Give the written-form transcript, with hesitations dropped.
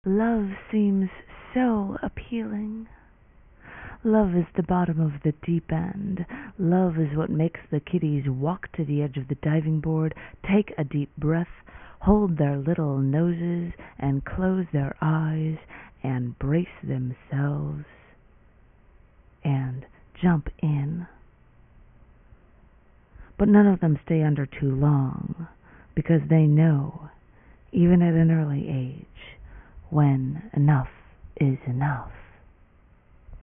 Love seems so appealing. Love is the bottom of the deep end. Love is what makes the kiddies walk to the edge of the diving board, take a deep breath, hold their little noses, and close their eyes, and brace themselves, and jump in. But none of them stay under too long, because they know, even at an early age, when enough is enough.